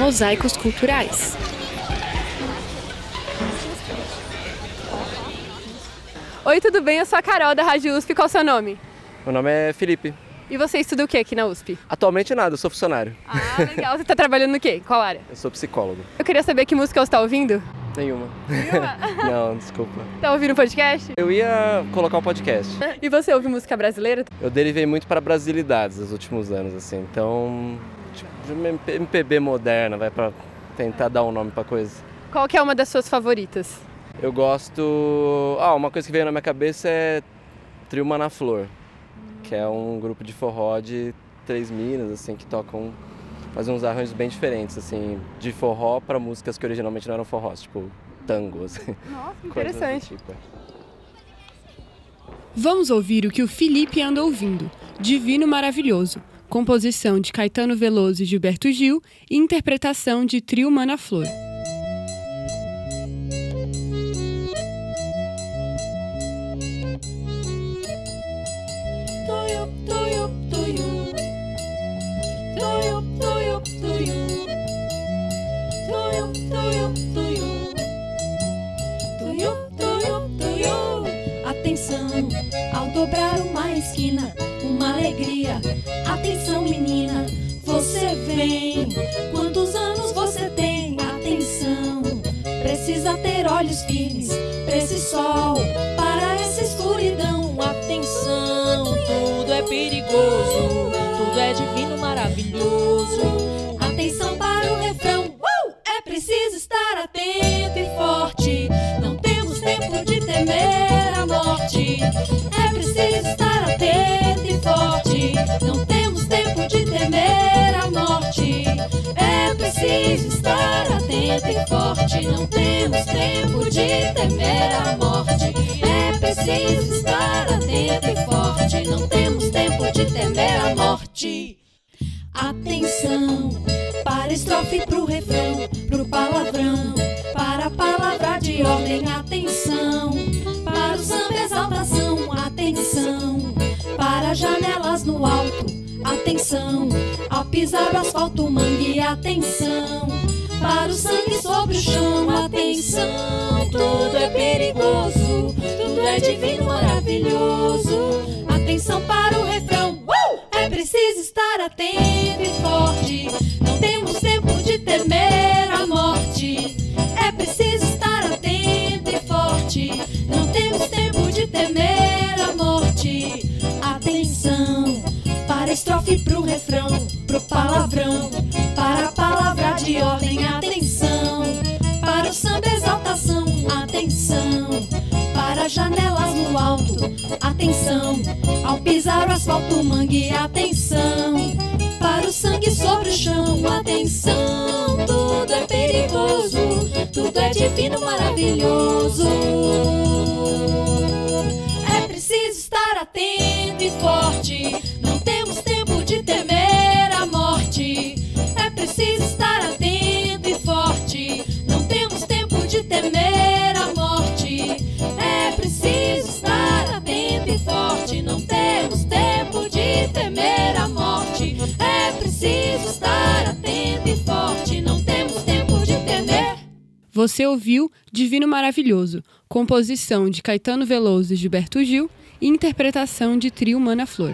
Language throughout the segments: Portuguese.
mosaicos culturais. Oi, tudo bem? Eu sou a Carol da Rádio USP. Qual é o seu nome? Meu nome é Felipe. E você estuda o que aqui na USP? Atualmente nada, eu sou funcionário. Ah, legal. Você está trabalhando no quê? Qual área? Eu sou psicólogo. Eu queria saber que música você está ouvindo. Nenhuma. Não, desculpa. Tá ouvindo podcast? Eu ia colocar um podcast. E você ouve música brasileira? Eu derivei muito para brasilidades nos últimos anos, assim. Então, tipo, MPB moderna, vai pra tentar dar um nome pra coisa. Qual que é uma das suas favoritas? Eu gosto... uma coisa que veio na minha cabeça é Trio Manaflor, que é um grupo de forró de 3 minas, assim, que fazem uns arranjos bem diferentes, assim, de forró para músicas que originalmente não eram forrós, tipo tango, assim. Nossa, interessante. Tipo. Vamos ouvir o que o Felipe anda ouvindo. Divino Maravilhoso, composição de Caetano Veloso e Gilberto Gil e interpretação de Trio Manaflor. Atenção, ao dobrar uma esquina, uma alegria. Atenção, menina, você vem. Quantos anos você tem? Atenção, precisa ter olhos firmes pra esse sol, para essa escuridão. Atenção, tudo é perigoso, tudo é divino, maravilhoso. Atenção para o refrão, é preciso estar atento e forte. Não temos tempo de temer a morte. É preciso estar atento e forte. Não temos tempo de temer a morte. É preciso estar atento e forte. Não temos tempo de temer a morte. É preciso estar atento e forte. Não temos tempo de temer a morte. Atenção, para a estrofe, pro refrão, pro palavrão, para a palavra de ordem. Atenção, para o samba, exaltação. Atenção, para janelas no alto. Atenção, ao pisar o asfalto, mangue. Atenção, para o sangue sobre o chão. Atenção, tudo é perigoso, tudo é divino, maravilhoso. Atenção para o refrão, é preciso estar atento e forte. Não temos tempo de temer a morte. É preciso estar atento e forte. Não temos tempo de temer a morte. Atenção, para a estrofe, pro refrão, pro palavrão, para a palavra de ordem. Atenção, para o samba, exaltação. Atenção, para janelas no alto. Atenção, ao pisar o asfalto, mangue. Atenção, para o sangue sobre o chão. Atenção, tudo é perigoso, tudo é divino, maravilhoso. É preciso estar atento e forte. Não temos tempo de temer a morte. É preciso estar atento e forte. Não temos tempo de temer a morte. É preciso estar atento e forte. Não temos tempo de temer a morte. É preciso estar atento e forte. Não temos tempo de temer. Você ouviu Divino Maravilhoso, composição de Caetano Veloso e Gilberto Gil e interpretação de Trio Manaflor.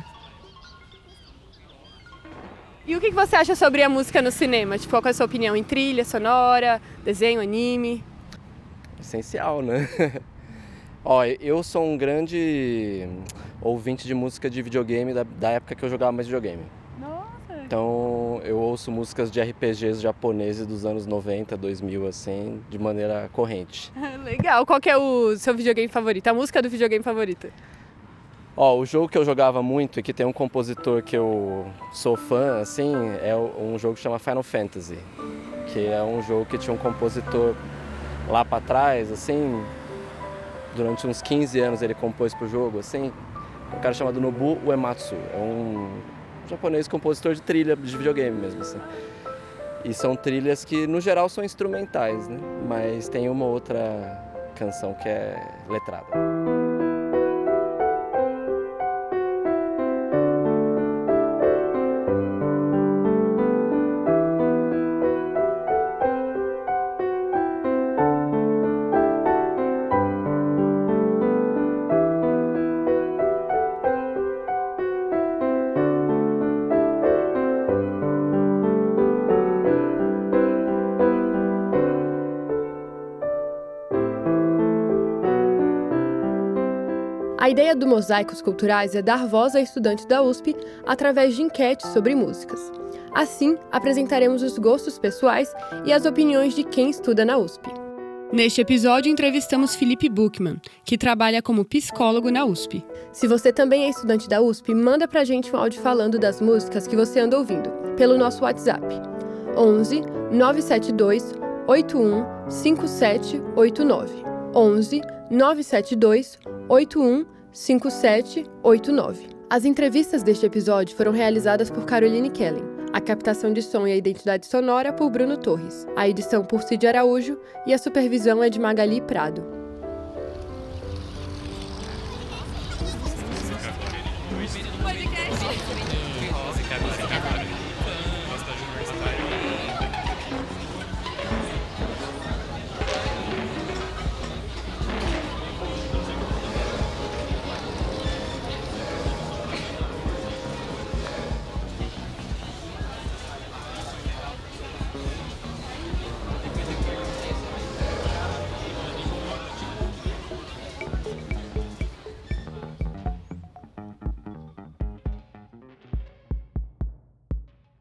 E o que você acha sobre a música no cinema? Tipo, qual é a sua opinião em trilha, sonora, desenho, anime? Essencial, né? Eu sou um grande ouvinte de música de videogame da época que eu jogava mais videogame. Nossa! Então eu ouço músicas de RPGs japoneses dos anos 90, 2000, assim, de maneira corrente. Legal! Qual que é o seu videogame favorito? A música do videogame favorita? O jogo que eu jogava muito e que tem um compositor que eu sou fã, assim, é um jogo que chama Final Fantasy, que é um jogo que tinha um compositor lá pra trás, assim, durante uns 15 anos ele compôs pro jogo, assim, um cara chamado Nobuo Uematsu, é um japonês compositor de trilha de videogame mesmo, assim. E são trilhas que, no geral, são instrumentais, né? Mas tem uma outra canção que é letrada. A ideia do Mosaicos Culturais é dar voz a estudantes da USP através de enquetes sobre músicas. Assim, apresentaremos os gostos pessoais e as opiniões de quem estuda na USP. Neste episódio, entrevistamos Felipe Buchmann, que trabalha como psicólogo na USP. Se você também é estudante da USP, manda pra gente um áudio falando das músicas que você anda ouvindo, pelo nosso WhatsApp. 11 972 81 5789. 11 972 81 5789. As entrevistas deste episódio foram realizadas por Caroline Kellen. A captação de som e a identidade sonora por Bruno Torres. A edição por Cid Araújo e a supervisão é de Magali Prado.